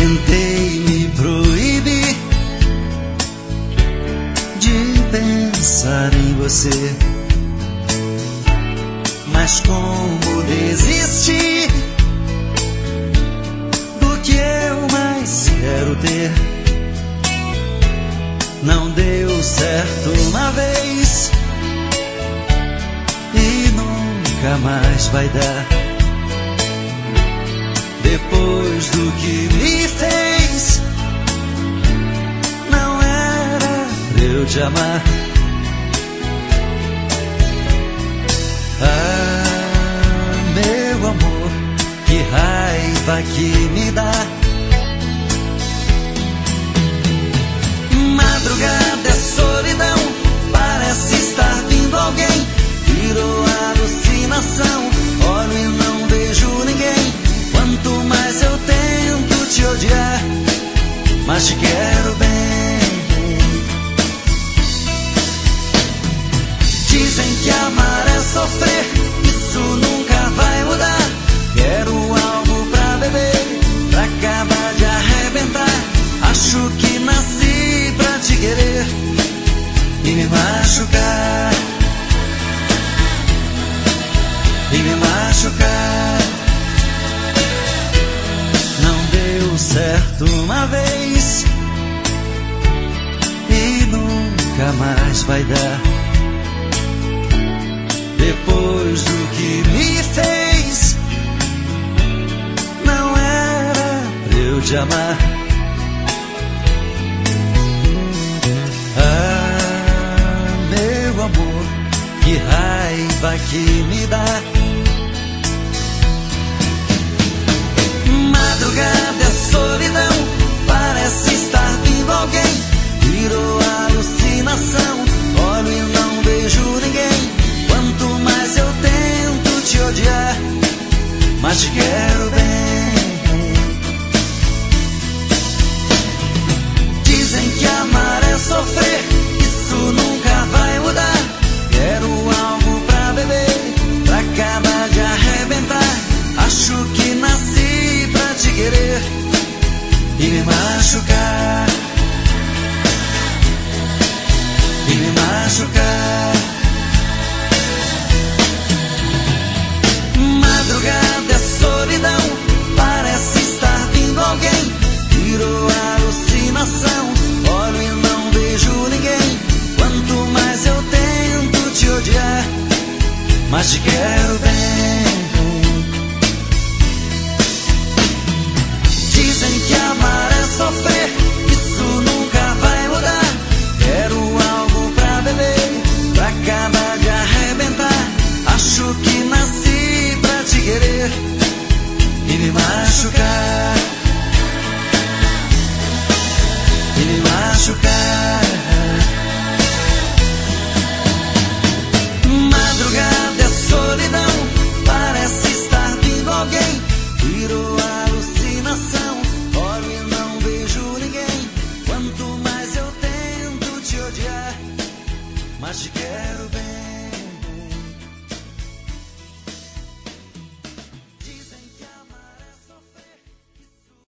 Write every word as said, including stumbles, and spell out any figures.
Tentei me proibir de pensar em você, mas como desistir do que eu mais quero ter? Não deu certo uma vez e nunca mais vai dar. Depois do que me fez, não era pra eu te amar. Ah, meu amor, que raiva que me dá. Madrugada é solidão, parece estar vindo alguém. Virou alucinação, olho e não vejo ninguém. Quanto mais eu tento te odiar, mas te quero bem. Dizem que amar é sofrer, isso nunca vai mudar. Quero algo pra beber, pra acabar de arrebentar. Acho que nasci pra te querer e me machucar, e me machucar. Não deu certo uma vez e nunca mais vai dar. Depois do que me fez, não era pra eu te amar. Ah, meu amor, que raiva que me dá. Madrugada é solidão, parece estar vindo alguém. Virou alucinação, olho e não vejo ninguém. Quanto mais eu tento te odiar, mas te quero bem. Dizem que amar é sofrer, isso nunca vai mudar. Quero algo pra beber, pra acabar de arrebentar. Acho que nasci pra te querer e me machucar, e me machucar. Madrugada é solidão, parece estar vindo alguém. Virou alucinação, olho e não vejo ninguém. Quanto mais eu tento te odiar, mas te quero bem. Dizem que amar é sofrer, isso nunca vai mudar. Quero algo pra beber, pra acabar de arrebentar. Acho que nasci pra te querer e me machucar, e me machucar. Madrugada é solidão, parece estar vindo alguém. Virou alucinação, olho e não vejo ninguém. Quanto mais eu tento te odiar, mas te quero